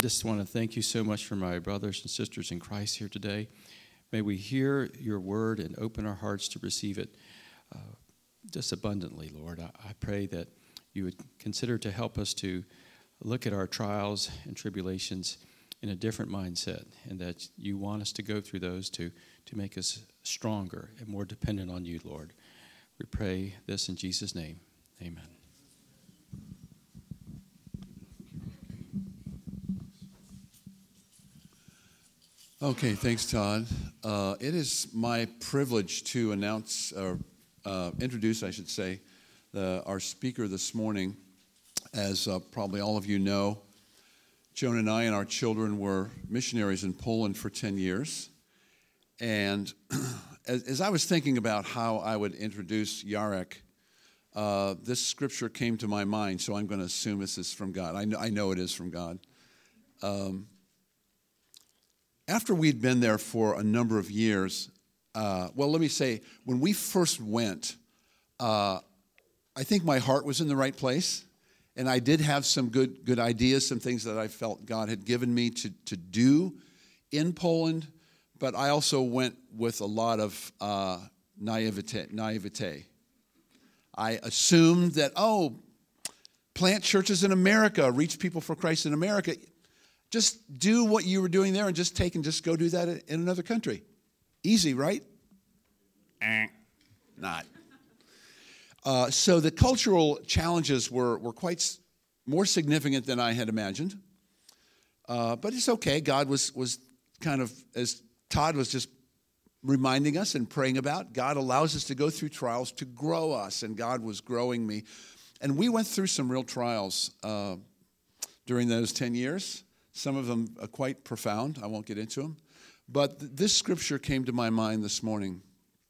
Just want to thank you so much for my brothers and sisters in Christ here today. May we hear your word and open our hearts to receive it just abundantly, Lord. I pray that you would consider to help us to look at our trials and tribulations in a different mindset, and that you want us to go through those to make us stronger and more dependent on you, Lord. We pray this in Jesus' name. Amen. Okay, thanks, Todd. It is my privilege to introduce, our speaker this morning. As probably all of you know, Joan and I and our children were missionaries in Poland for 10 years. And as I was thinking about how I would introduce Jarek, this scripture came to my mind, so I'm going to assume this is from God. I know it is from God. After we'd been there for a number of years, let me say, when we first went, I think my heart was in the right place, and I did have some good ideas, some things that I felt God had given me to do in Poland, but I also went with a lot of naivete. I assumed that, plant churches in America, reach people for Christ in America. Just do what you were doing there and just go do that in another country. Easy, right? Not. So the cultural challenges were quite more significant than I had imagined. But it's okay. God was kind of, as Todd was just reminding us and praying about, God allows us to go through trials to grow us, and God was growing me. And we went through some real trials during those 10 years. Some of them are quite profound. I won't get into them. But this scripture came to my mind this morning.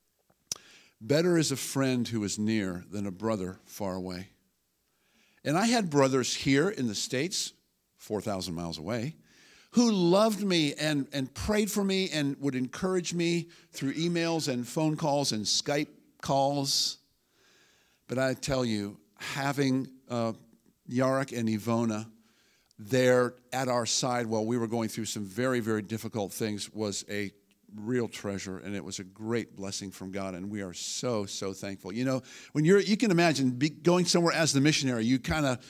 Better is a friend who is near than a brother far away. And I had brothers here in the States, 4,000 miles away, who loved me and prayed for me and would encourage me through emails and phone calls and Skype calls. But I tell you, having Jarek and Ivona there at our side while we were going through some very, very difficult things was a real treasure, and it was a great blessing from God, and we are so, so thankful. You know, when you can imagine going somewhere as the missionary, you kind of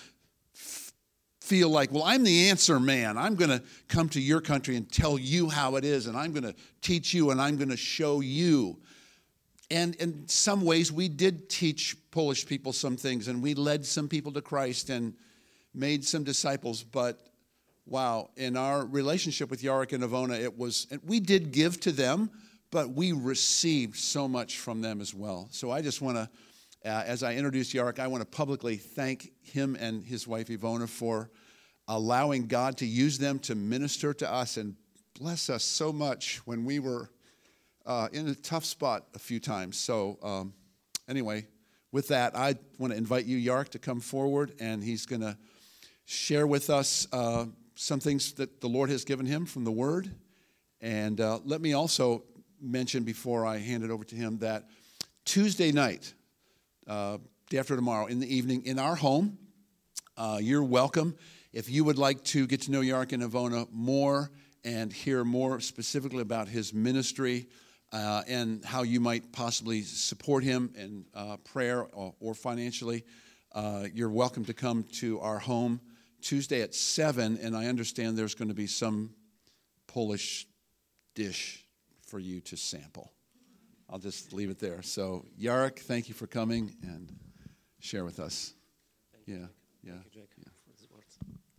feel like, well, I'm the answer man. I'm going to come to your country and tell you how it is, and I'm going to teach you, and I'm going to show you. And in some ways, we did teach Polish people some things, and we led some people to Christ and made some disciples, but wow, in our relationship with Jarek and Ivona, we did give to them, but we received so much from them as well. So I just want to, as I introduce Jarek, I want to publicly thank him and his wife Ivona for allowing God to use them to minister to us and bless us so much when we were in a tough spot a few times. So anyway, with that, I want to invite you, Jarek, to come forward, and he's going to share with us some things that the Lord has given him from the Word. And let me also mention before I hand it over to him that Tuesday night, day after tomorrow, in the evening, in our home, you're welcome. If you would like to get to know Jarek and Ivona more and hear more specifically about his ministry and how you might possibly support him in prayer or financially, you're welcome to come to our home Tuesday at 7, and I understand there's going to be some Polish dish for you to sample. I'll just leave it there. So, Jarek, thank you for coming and share with us. Thank you, Jake, for these words.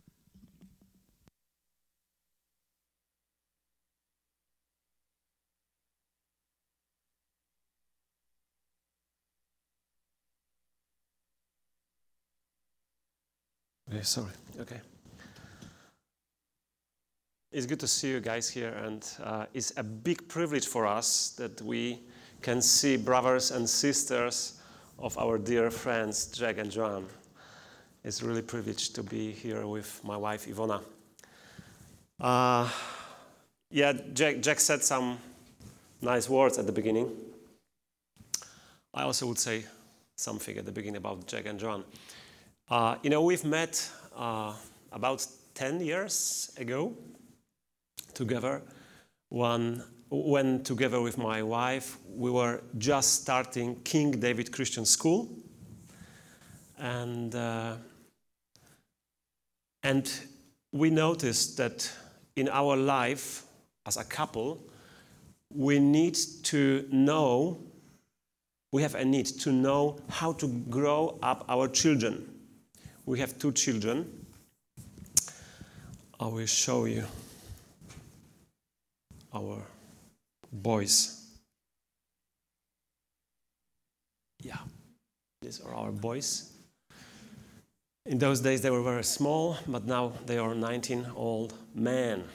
Sorry. Okay. It's good to see you guys here, and it's a big privilege for us that we can see brothers and sisters of our dear friends, Jack and Joan. It's really a privilege to be here with my wife, Ivona. Jack said some nice words at the beginning. I also would say something at the beginning about Jack and Joan. We've met about 10 years ago together. When together with my wife, we were just starting King David Christian School. And we noticed that in our life as a couple, we have a need to know how to grow up our children. We have 2 children. I will show you our boys. Yeah, these are our boys. In those days they were very small, but now they are 19-old men.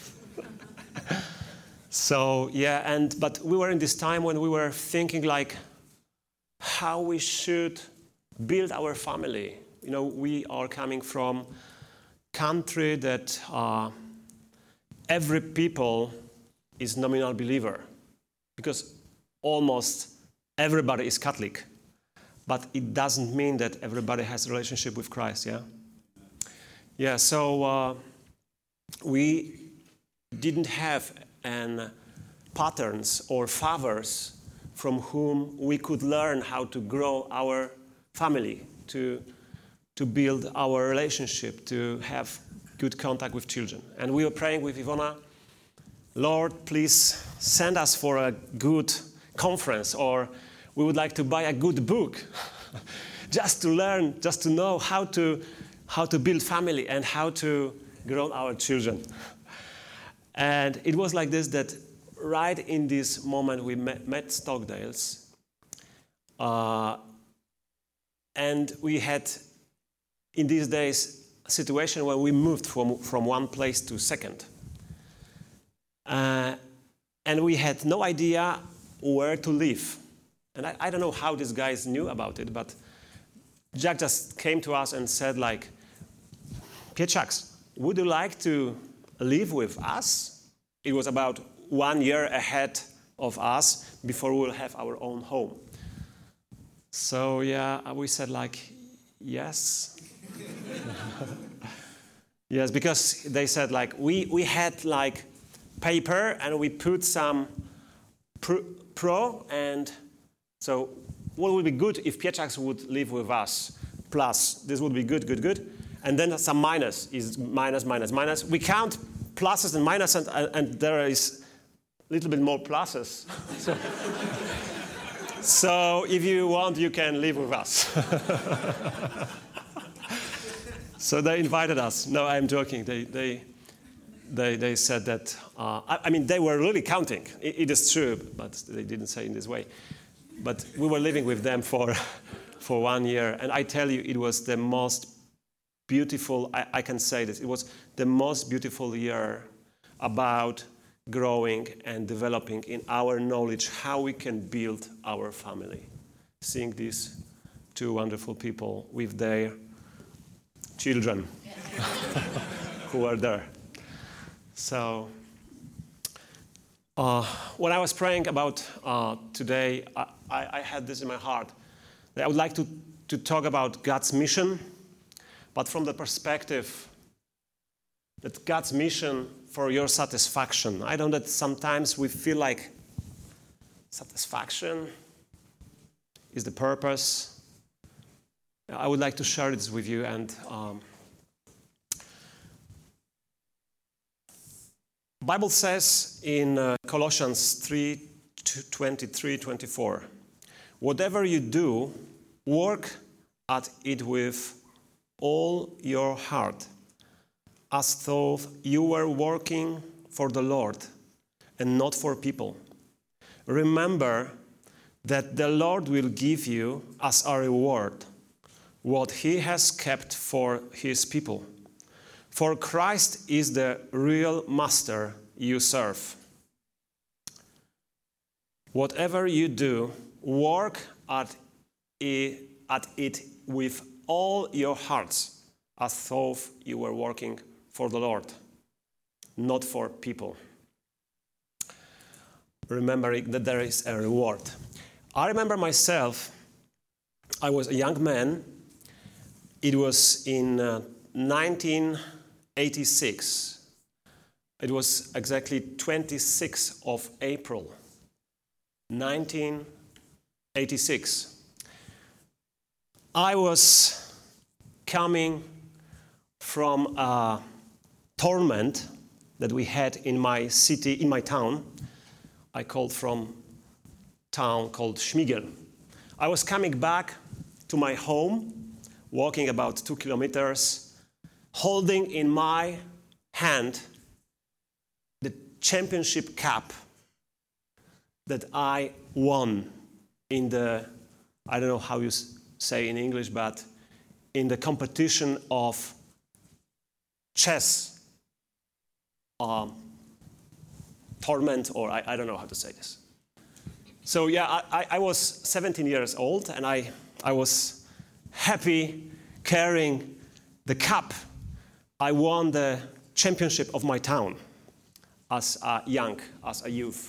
So yeah, but we were in this time when we were thinking like how we should build our family. You know, we are coming from country that every people is nominal believer, because almost everybody is Catholic, but it doesn't mean that everybody has a relationship with Christ. Yeah. So we didn't have patterns or fathers from whom we could learn how to grow our family, to build our relationship, to have good contact with children. And we were praying with Ivona, Lord, please send us for a good conference, or we would like to buy a good book just to learn, just to know how to build family and how to grow our children. And it was like this, that right in this moment we met Stockdales, and we had in these days a situation where we moved from one place to second. And we had no idea where to live. And I don't know how these guys knew about it, but Jack just came to us and said like, Pieczaks, would you like to live with us? It was about 1 year ahead of us before we'll have our own home. So yeah, we said like, yes. Yes, because they said like, we had like paper and we put some pro, and so what would be good if Pieczaks would live with us? Plus, this would be good. And then some minus is minus. We count pluses and minuses, and there is a little bit more pluses. So if you want, you can live with us. So they invited us. No, I'm joking. They said that, I mean, they were really counting. It is true, but they didn't say in this way. But we were living with them for 1 year. And I tell you, it was the most beautiful, I can say this, it was the most beautiful year about growing and developing in our knowledge how we can build our family. Seeing these 2 wonderful people with their children who are there. So when I was praying about today, I had this in my heart. That I would like to talk about God's mission, but from the perspective that God's mission for your satisfaction. I know that sometimes we feel like satisfaction is the purpose. I would like to share this with you, and Bible says in Colossians 3:23-24, whatever you do, work at it with all your heart, as though you were working for the Lord and not for people. Remember that the Lord will give you as a reward what he has kept for his people. For Christ is the real master you serve. Whatever you do, work at it with all your hearts, as though you were working for the Lord, not for people. Remembering that there is a reward. I remember myself, I was a young man. It was in 19 1986. It was exactly 26th of April, 1986. I was coming from a tournament that we had in my city, in my town. I called from a town called Śmigel. I was coming back to my home, walking about 2 kilometers, holding in my hand the championship cup that I won in the, I don't know how you say in English, but in the competition of chess tournament, or I don't know how to say this. So yeah, I was 17 years old, and I was happy carrying the cup. I won the championship of my town as a youth.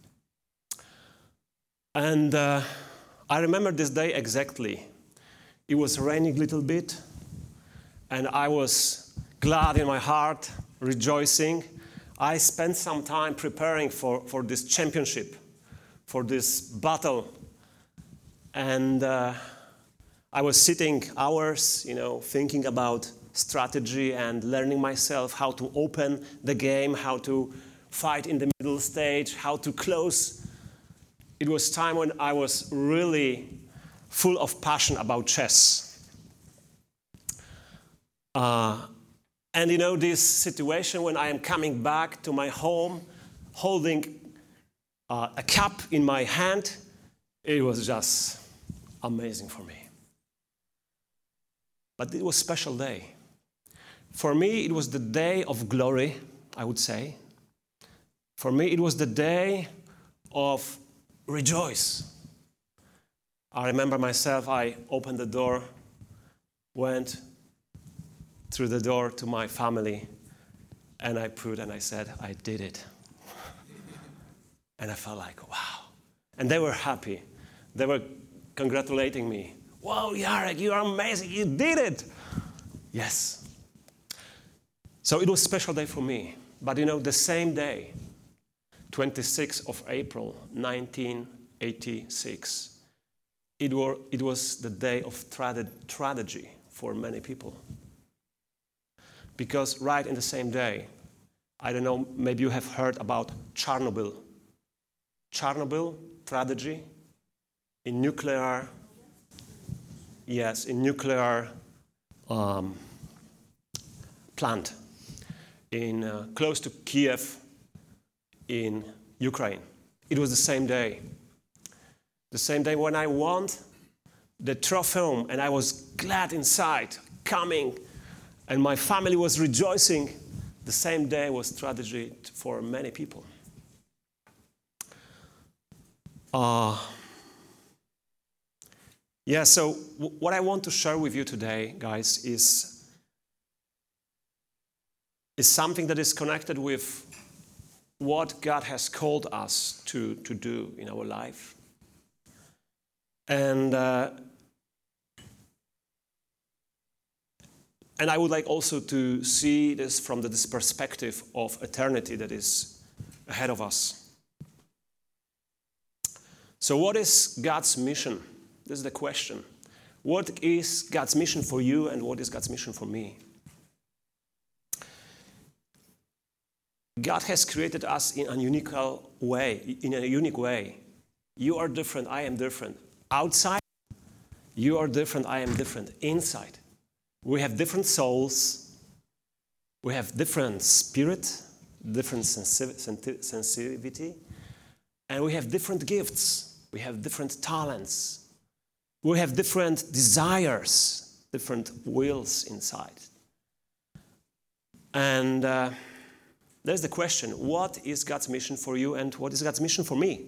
And I remember this day exactly. It was raining a little bit, and I was glad in my heart, rejoicing. I spent some time preparing for this championship, for this battle. And I was sitting hours, thinking about strategy and learning myself how to open the game, how to fight in the middle stage, how to close. It was time when I was really full of passion about chess. And this situation when I am coming back to my home, holding a cup in my hand, it was just amazing for me. But it was a special day. For me, it was the day of glory, I would say. For me, it was the day of rejoice. I remember myself, I opened the door, went through the door to my family, and I said, I did it. And I felt like, wow. And they were happy. They were congratulating me. Wow, Jarek, you are amazing. You did it. Yes. So it was a special day for me. But the same day, 26th of April, 1986, it was the day of tragedy for many people. Because right in the same day, I don't know, maybe you have heard about Chernobyl. Chernobyl, tragedy, in nuclear plant in close to Kiev in Ukraine. It was the same day. The same day when I won the trophy, and I was glad inside, coming, and my family was rejoicing. The same day was tragedy for many people. So what I want to share with you today, guys, is something that is connected with what God has called us to do in our life. And I would like also to see this from this perspective of eternity that is ahead of us. So what is God's mission? This is the question. What is God's mission for you, and what is God's mission for me? God has created us in a unique way. You are different, I am different. Outside, you are different, I am different. Inside, we have different souls, we have different spirit, different sensitivity, and we have different gifts. We have different talents. We have different desires, different wills inside. And there's the question, what is God's mission for you, and what is God's mission for me?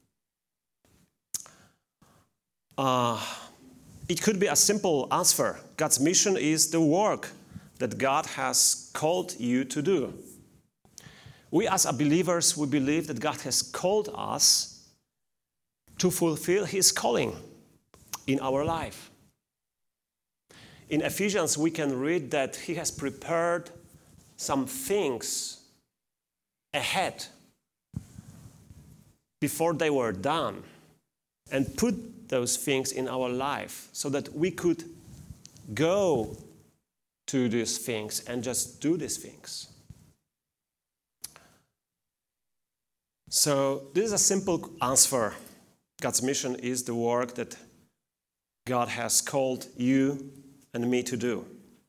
It could be a simple answer. God's mission is the work that God has called you to do. We as believers, we believe that God has called us to fulfill His calling in our life. In Ephesians, we can read that He has prepared some things ahead before they were done and put those things in our life so that we could go to these things and just do these things. So this is a simple answer. God's mission is the work that God has called you and me to do.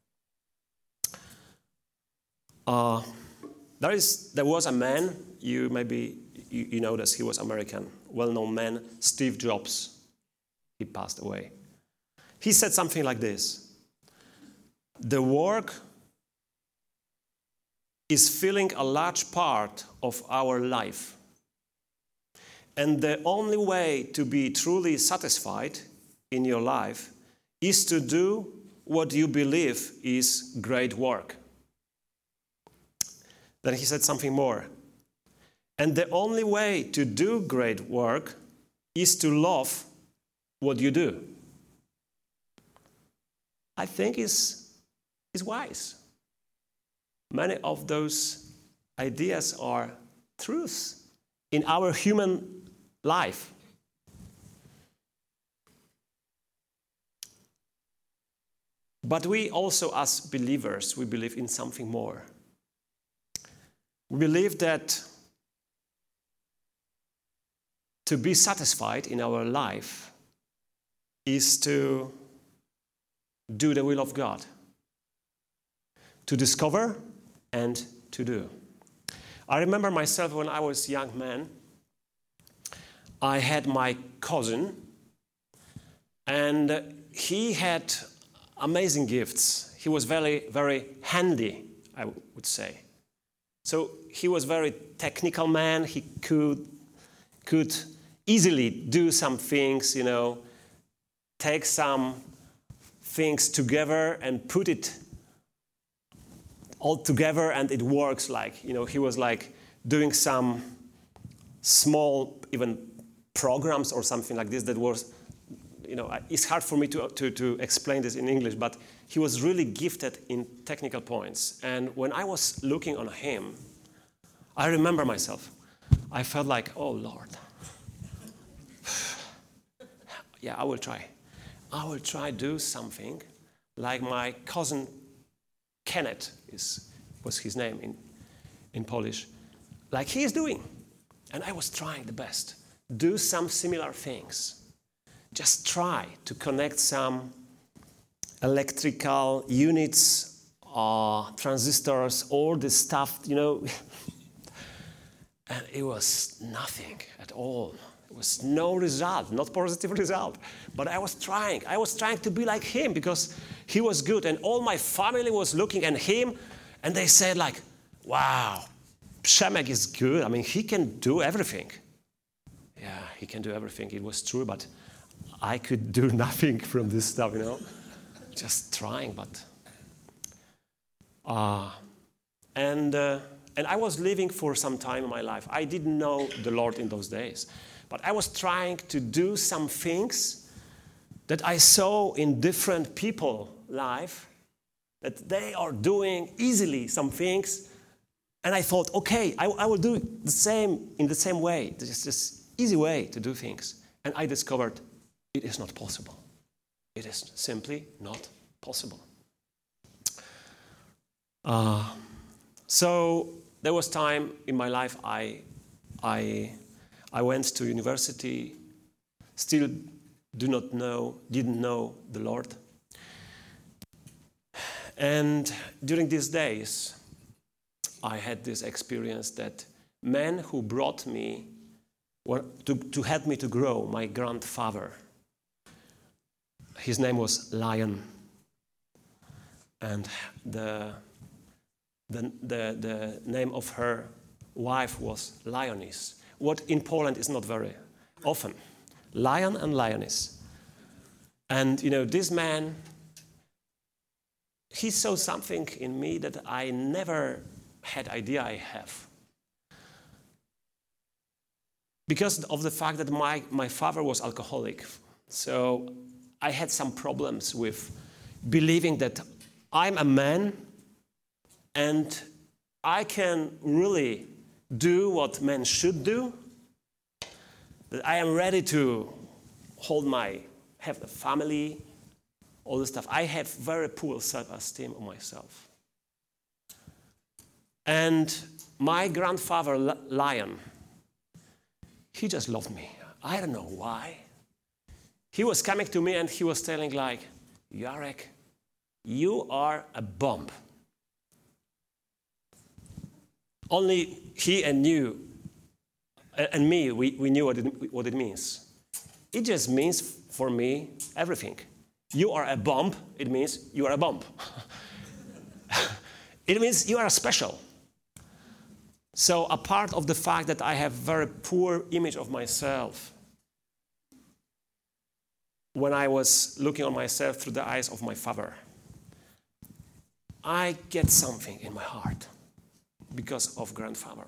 There was a man, you know this, he was American, well-known man, Steve Jobs. He passed away. He said something like this: the work is filling a large part of our life. And the only way to be truly satisfied in your life is to do what you believe is great work. Then he said something more. And the only way to do great work is to love what you do. I think is wise. Many of those ideas are truths in our human life. But we also, as believers, we believe in something more. We believe that to be satisfied in our life is to do the will of God, to discover and to do. I remember myself when I was a young man, I had my cousin, and he had amazing gifts. He was very, very handy, I would say. So he was a very technical man. He could easily do some things, take some things together and put it all together, and it works he was like doing some small, even programs or something like this that was, it's hard for me to explain this in English, but he was really gifted in technical points. And when I was looking on him, I remember myself. I felt like, oh, Lord. Yeah, I will try. I will try do something like my cousin Kenneth was his name in Polish, like he is doing. And I was trying the best. Do some similar things. Just try to connect some electrical units, transistors, all this stuff, And it was nothing at all. It was no result, not positive result. But I was trying. I was trying to be like him because he was good. And all my family was looking at him, and they said like, wow, Przemek is good. I mean, he can do everything. Yeah, he can do everything. It was true, but I could do nothing from this stuff, Just trying, but... And I was living for some time in my life. I didn't know the Lord in those days. But I was trying to do some things that I saw in different people's life, that they are doing easily some things. And I thought, okay, I will do it in the same way. There's this easy way to do things. And I discovered it is not possible. It is simply not possible. So there was time in my life I went to university, still didn't know the Lord. And during these days, I had this experience that men who brought me to help me to grow, my grandfather, his name was Lion, and the name of her wife was Lioness. What in Poland is not very often, Lion and Lioness. And this man, he saw something in me that I never had idea I have. Because of the fact that my father was alcoholic, so I had some problems with believing that I'm a man and I can really do what men should do, that I am ready to have a family, all this stuff. I have very poor self-esteem of myself. And my grandfather, Lion, he just loved me. I don't know why. He was coming to me and he was telling like, Jarek, you are a bomb. Only he and you and me, we knew what it means. It just means for me everything. You are a bomb, it means you are a bomb. It means you are special. So a part of the fact that I have very poor image of myself, when I was looking on myself through the eyes of my father, I get something in my heart because of grandfather.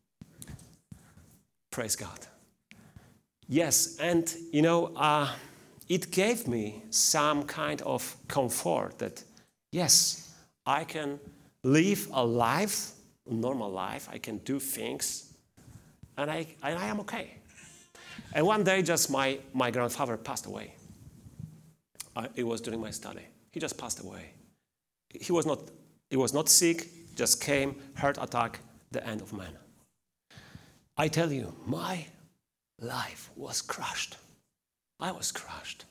Praise God. Yes, and it gave me some kind of comfort that, yes, I can live a life, a normal life, I can do things, and I am okay. And one day, just my grandfather passed away. It was during my study. He just passed away. He was not sick, just came, heart attack, the end of man. I tell you, my life was crushed. I was crushed.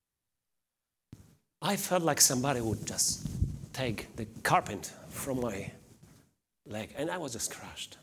I felt like somebody would just take the carpet from my leg, and I was just crushed.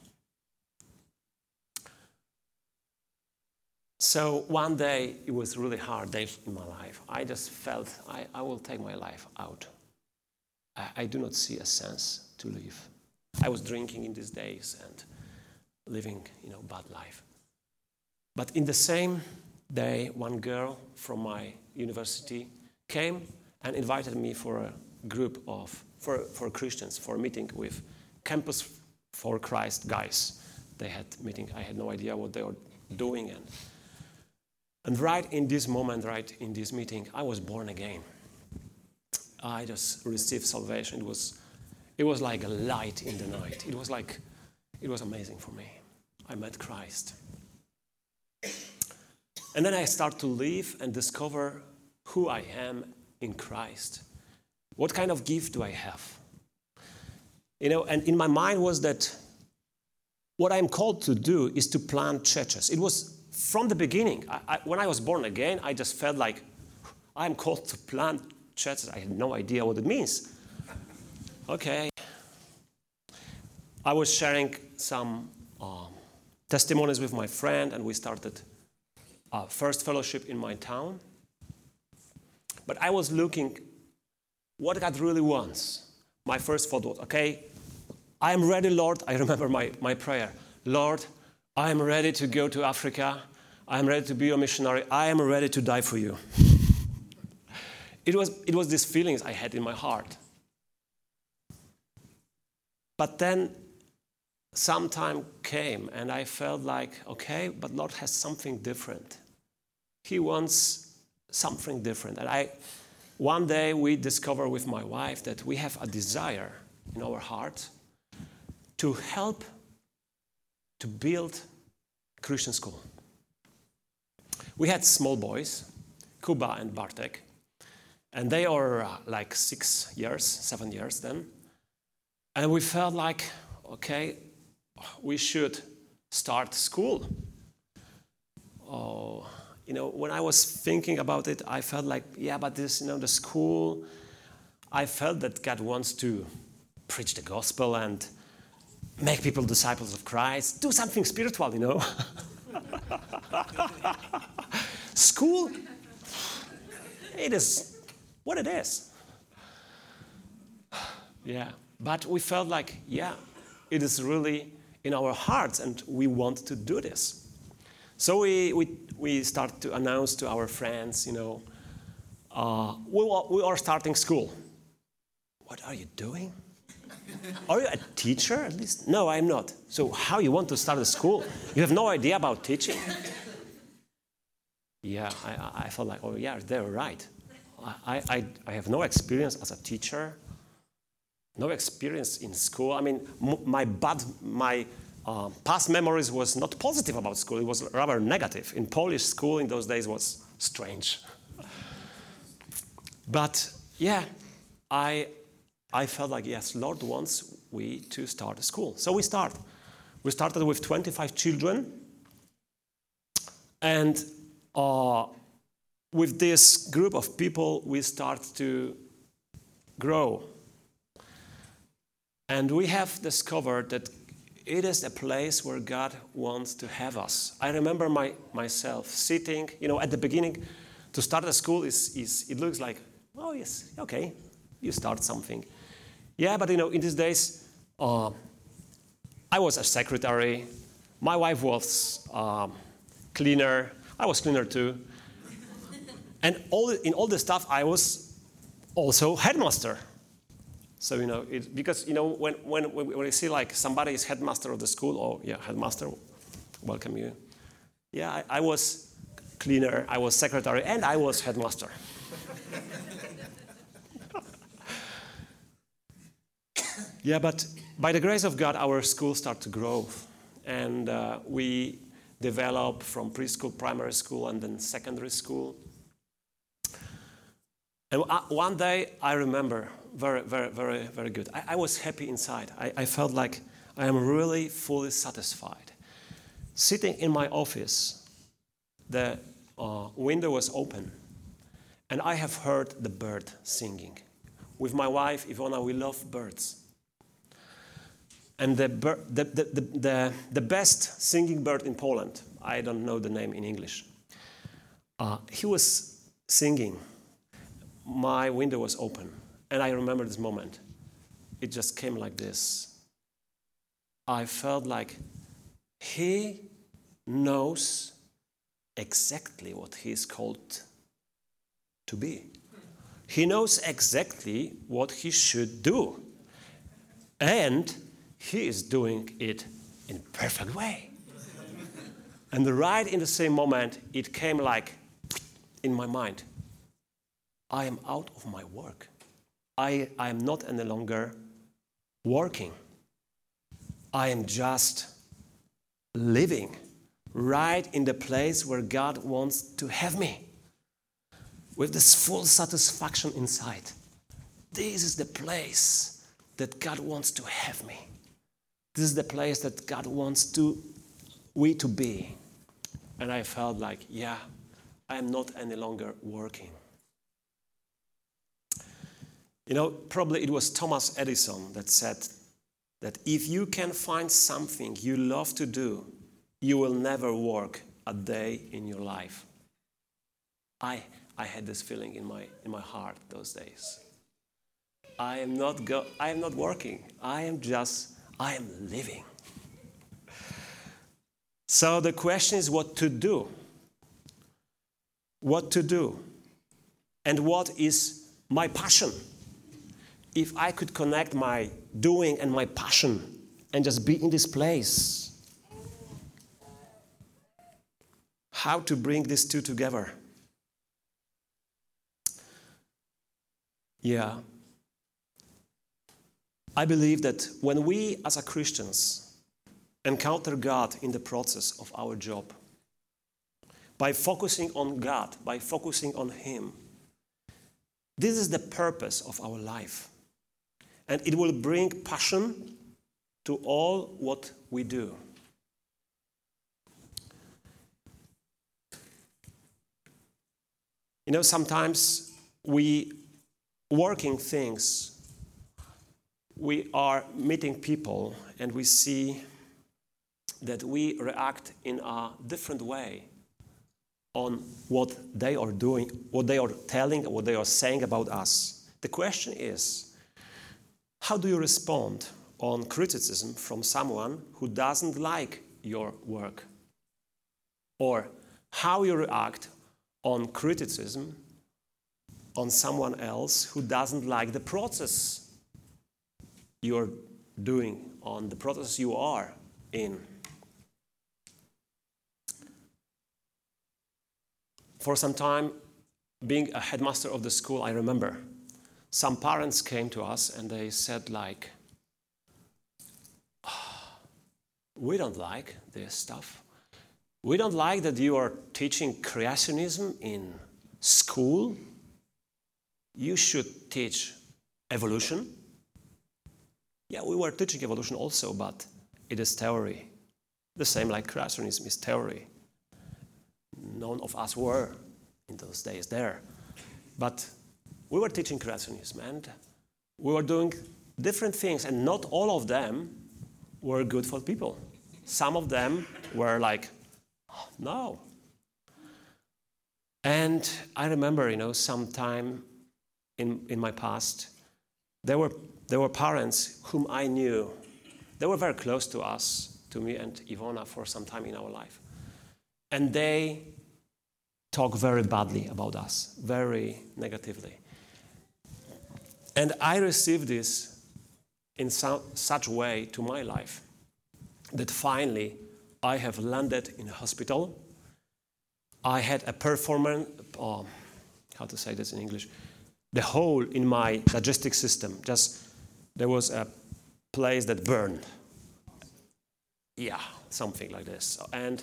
So one day, it was really hard day in my life. I just felt I will take my life out. I do not see a sense to live. I was drinking in these days and living, bad life. But in the same day, one girl from my university came and invited me for a group for Christians, for a meeting with Campus for Christ guys. They had meeting. I had no idea what they were doing. And right in this moment, right in this meeting, I was born again. I just received salvation. It was like a light in the night. It was amazing for me. I met Christ. And then I start to live and discover who I am in Christ. What kind of gift do I have? And in my mind was that what I'm called to do is to plant churches. It was from the beginning. When I was born again, I just felt like I'm called to plant churches. I had no idea what it means. Okay. I was sharing some testimonies with my friend, and we started first fellowship in my town. But I was looking what God really wants. My first thought was, okay, I am ready, Lord. I remember my prayer. Lord, I am ready to go to Africa. I am ready to be a missionary. I am ready to die for you. It was these feelings I had in my heart. But then some time came and I felt like, okay, but Lord has something different. He wants something different. And one day we discovered with my wife that we have a desire in our heart to help to build Christian school. We had small boys, Kuba and Bartek, and they are like 7 years then. And we felt like, okay, we should start school. When I was thinking about it, I felt like, yeah, but this, the school, I felt that God wants to preach the gospel and make people disciples of Christ, do something spiritual, School, it is what it is. Yeah, but we felt like, yeah, it is really in our hearts and we want to do this. So we start to announce to our friends, we are starting school. What are you doing? Are you a teacher at least? No, I'm not. So how you want to start a school? You have no idea about teaching? Yeah, I felt like, oh yeah, they're right. I have no experience as a teacher. no experience in school. I mean, my past memories was not positive about school. It was rather negative. In Polish school in those days was strange. But yeah, I felt like, yes, Lord wants we to start a school. So we started with 25 children. And with this group of people, we start to grow. And we have discovered that it is a place where God wants to have us. I remember myself sitting, at the beginning, to start a school it looks like, oh yes, okay, you start something. Yeah, but in these days, I was a secretary. My wife was cleaner. I was cleaner too. And in all this stuff, I was also headmaster. So, because when I see like somebody is headmaster of the school, or headmaster, welcome you. Yeah, I was cleaner, I was secretary, and I was headmaster. Yeah, but by the grace of God, our school started to grow. And we developed from preschool, primary school, and then secondary school. And one day, I remember, very, very, very, very good. I was happy inside. I felt like I am really fully satisfied. Sitting in my office, the window was open, and I have heard the bird singing. With my wife, Ivona, we love birds. And the best singing bird in Poland, I don't know the name in English, he was singing. My window was open, and I remember this moment. It just came like this. I felt like he knows exactly what he is called to be. He knows exactly what he should do. And he is doing it in a perfect way. And right in the same moment, it came like in my mind. I am out of my work. I am not any longer working. I am just living right in the place where God wants to have me, with this full satisfaction inside. This is the place that God wants to have me. This is the place that God wants we to be. And I felt like, yeah, I am not any longer working. Probably it was Thomas Edison that said that if you can find something you love to do, you will never work a day in your life. I had this feeling in my heart those days. I am not working. I am living. So the question is what to do. What to do. And what is my passion? If I could connect my doing and my passion and just be in this place. How to bring these two together? Yeah. I believe that when we as a Christians encounter God in the process of our job, by focusing on God, by focusing on Him, this is the purpose of our life. And it will bring passion to all what we do. Sometimes we working things, we are meeting people and we see that we react in a different way on what they are doing, what they are telling, what they are saying about us. The question is, how do you respond on criticism from someone who doesn't like your work? Or how you react on criticism on someone else who doesn't like the process you're doing, on the process you are in? For some time, being a headmaster of the school, I remember some parents came to us and they said like, we don't like this stuff. We don't like that you are teaching creationism in school. You should teach evolution. Yeah, we were teaching evolution also, but it is theory. The same like creationism is theory. None of us were in those days there. But we were teaching creationism and we were doing different things, and not all of them were good for people. Some of them were like, no. And I remember, sometime in my past, there were parents whom I knew. They were very close to us, to me and Ivona, for some time in our life. And they talk very badly about us, very negatively. And I received this in such a way to my life that finally I have landed in a hospital. I had a performance, how to say this in English, the hole in my digestive system. Just there was a place that burned. Yeah, something like this. And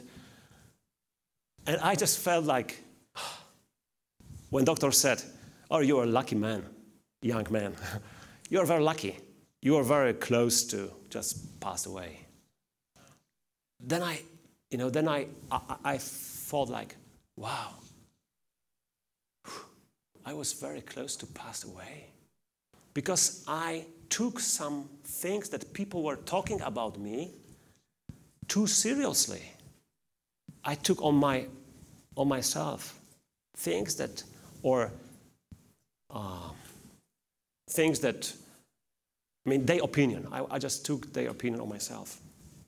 I just felt like, when doctor said, oh, you're a lucky man, young man. You're very lucky. You are very close to just pass away. Then I thought like, wow, I was very close to pass away because I took some things that people were talking about me too seriously. I took on myself things that their opinion. I just took their opinion on myself.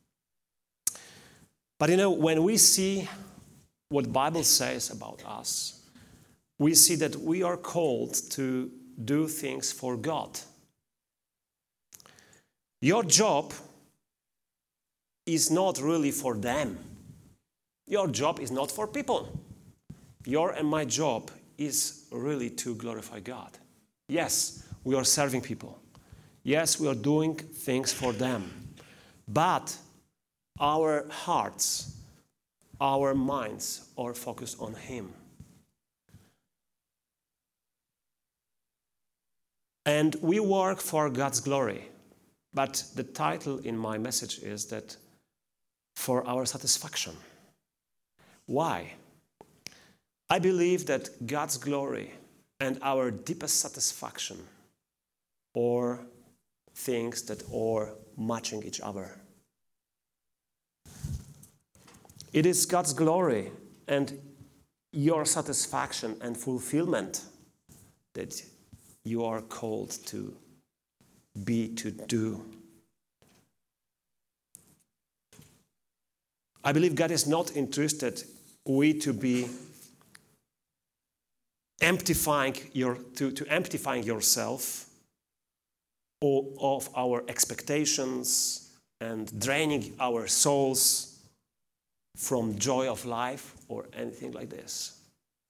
But when we see what the Bible says about us, we see that we are called to do things for God. Your job is not really for them. Your job is not for people. Your and my job is really to glorify God. Yes, we are serving people. Yes, we are doing things for them. But our hearts, our minds are focused on Him. And we work for God's glory. But the title in my message is that for our satisfaction. Why? I believe that God's glory and our deepest satisfaction are things that are matching each other. It is God's glory and your satisfaction and fulfillment that you are called to be, to do. I believe God is not interested to be emptying yourself of our expectations and draining our souls from joy of life or anything like this.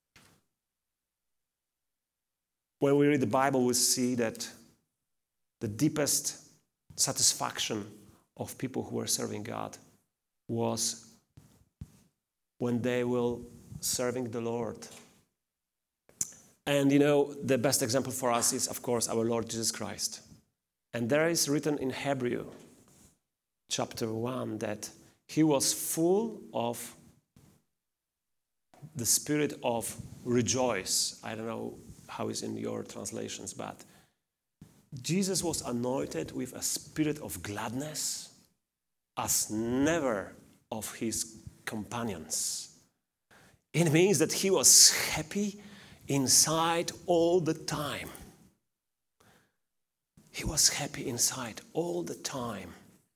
When we read the Bible, we see that the deepest satisfaction of people who were serving God was when they were serving the Lord. And the best example for us is, of course, our Lord Jesus Christ. And there is written in Hebrew chapter 1 that He was full of the spirit of rejoice. I don't know how it's in your translations, but Jesus was anointed with a spirit of gladness as never of His companions. It means that He was happy inside all the time. He was happy inside all the time.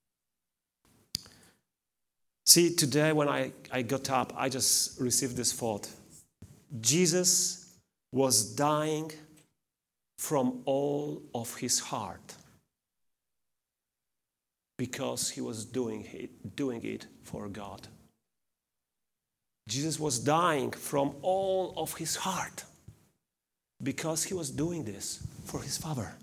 See, today when I got up, I just received this thought. Jesus was dying from all of His heart because He was doing it for God. Jesus was dying from all of His heart because he was doing this for his Father.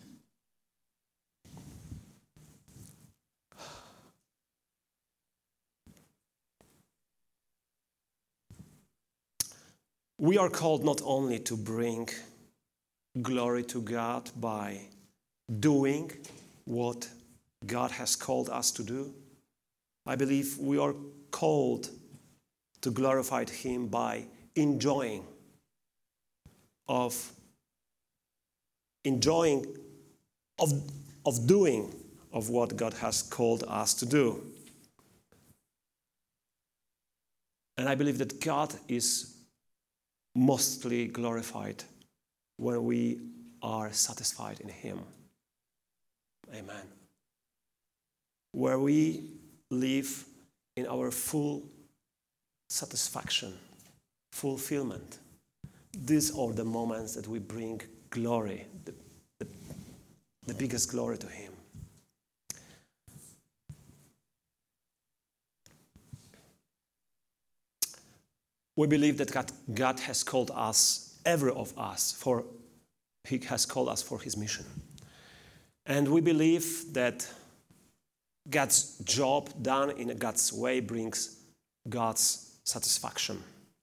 We are called not only to bring glory to God by doing what God has called us to do. I believe we are called to glorify Him by enjoying of doing of what God has called us to do. And I believe that God is mostly glorified when we are satisfied in Him. Amen. Where we live in our full satisfaction, fulfillment. These are the moments that we bring glory, the biggest glory to Him. We believe that God has called us, every of us, He has called us for His mission. And we believe that God's job done in God's way brings God's satisfaction.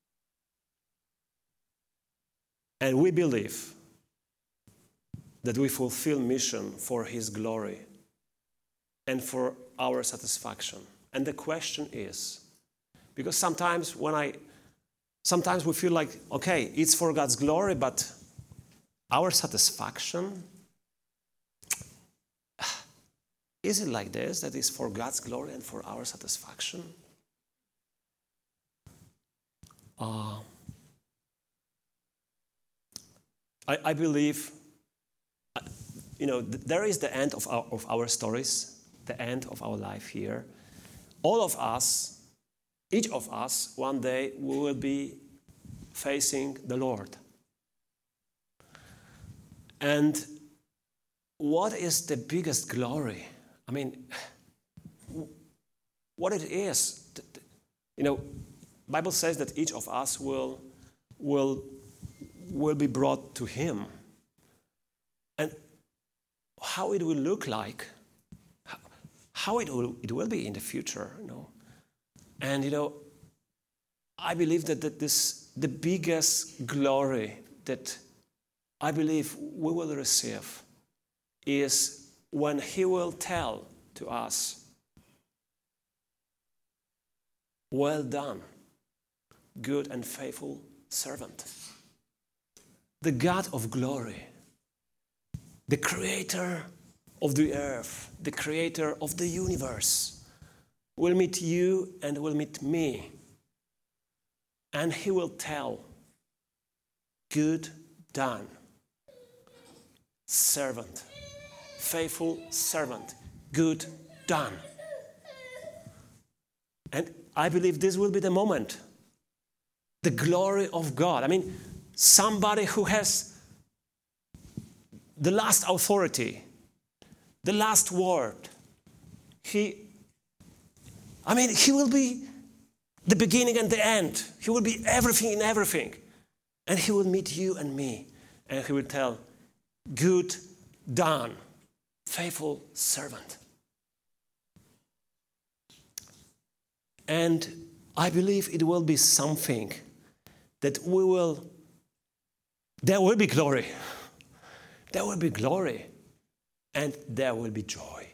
And we believe that we fulfill mission for His glory and for our satisfaction. And the question is, because sometimes we feel like, okay, it's for God's glory, but our satisfaction, is it like this, that is for God's glory and for our satisfaction? I believe, there is the end of our stories, the end of our life here. All of us, each of us, one day we will be facing the Lord. And what is the biggest glory? I mean, what it is? Bible says that each of us will be brought to Him. And how it will look like, how it will be in the future, And I believe that the biggest glory that I believe we will receive is when He will tell to us, "Well done, good and faithful servant." The God of glory, the creator of the earth, the creator of the universe, will meet you and will meet me. And He will tell, "Good done, servant, faithful servant, good done." And I believe this will be the moment. The glory of God. I mean, somebody who has the last authority, the last word. He will be the beginning and the end. He will be everything in everything. And He will meet you and me. And He will tell, "Good done, faithful servant." And I believe it will be something that there will be glory. There will be glory. And there will be joy.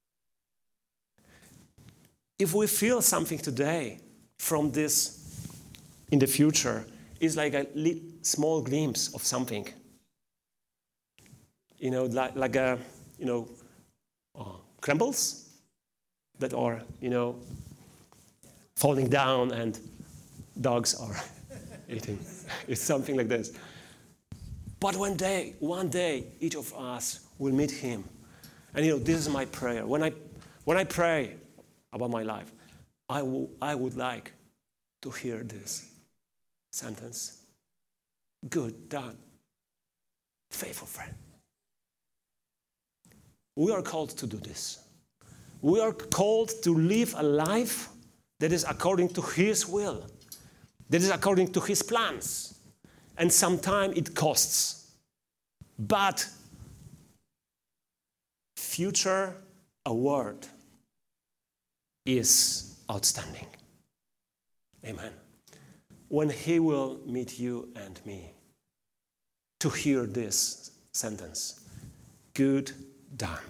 If we feel something today from this in the future, it's like a small glimpse of something. Crumbles that are, falling down and dogs are eating. It's something like this. But one day, each of us will meet Him. And this is my prayer. When I pray about my life, I would like to hear this sentence. "Good done, faithful friend." We are called to do this. We are called to live a life that is according to His will, that is according to His plans. And sometimes it costs. but future award is outstanding. Amen. When he will meet you and me to hear this sentence, good done.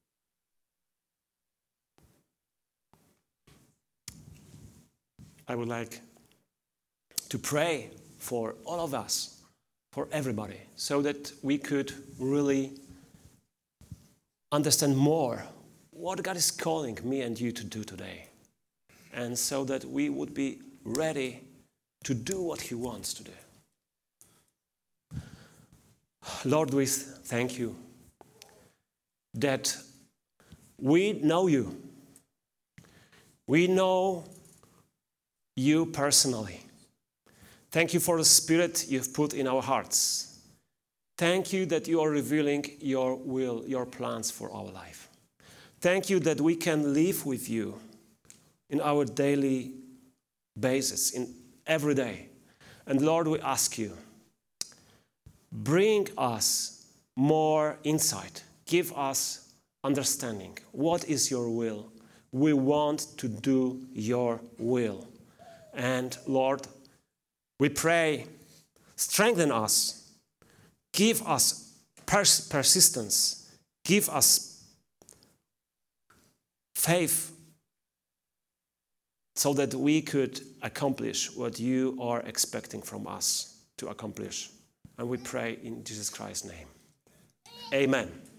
I would like to pray for all of us, for everybody, so that we could really understand more what God is calling me and you to do today. And so that we would be ready to do what he wants to do. Lord, we thank you that we know you. We know you personally. Thank you for the Spirit you've put in our hearts. Thank you that you are revealing your will, your plans for our life. Thank you that we can live with you in our daily basis, in every day. And Lord, we ask you, bring us more insight. Give us understanding. What is your will? We want to do your will. And Lord, we pray, strengthen us. Give us persistence. Give us faith so that we could accomplish what you are expecting from us to accomplish. And we pray in Jesus Christ's name. Amen.